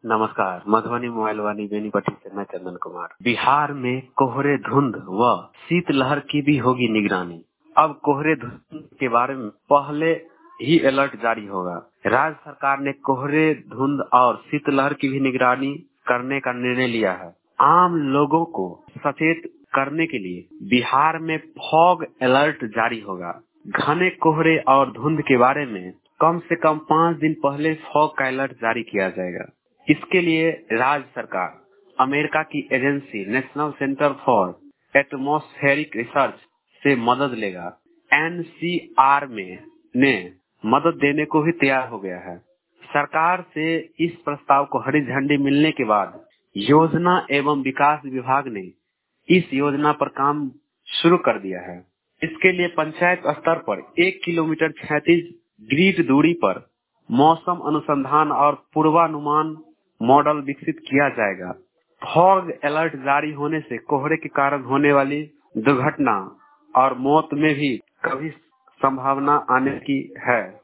नमस्कार। मधुबनी मोबाइल वाली बेनीपट्टी से मैं चंदन कुमार। बिहार में कोहरे धुंध व शीतलहर की भी होगी निगरानी। अब कोहरे धुंध के बारे में पहले ही अलर्ट जारी होगा। राज्य सरकार ने कोहरे धुंध और शीतलहर की भी निगरानी करने का निर्णय लिया है। आम लोगों को सचेत करने के लिए बिहार में फॉग अलर्ट जारी होगा। घने कोहरे और धुंध के बारे में कम से कम 5 दिन पहले फॉग का अलर्ट जारी किया जाएगा। इसके लिए राज्य सरकार अमेरिका की agency national centre for atmospheric research से मदद लेगा। एनसीआर ने मदद देने को भी तैयार हो गया है। सरकार से इस प्रस्ताव को हरी झंडी मिलने के बाद योजना एवं विकास विभाग ने इस योजना पर काम शुरू कर दिया है। इसके लिए पंचायत स्तर पर 1 किलोमीटर क्षैतिज ग्रिड दूरी पर मौसम अनुसंधान और पूर्वानुमान मॉडल विकसित किया जाएगा। फॉग अलर्ट जारी होने से कोहरे के कारण होने वाली दुर्घटना और मौत में भी कभी संभावना आने की है।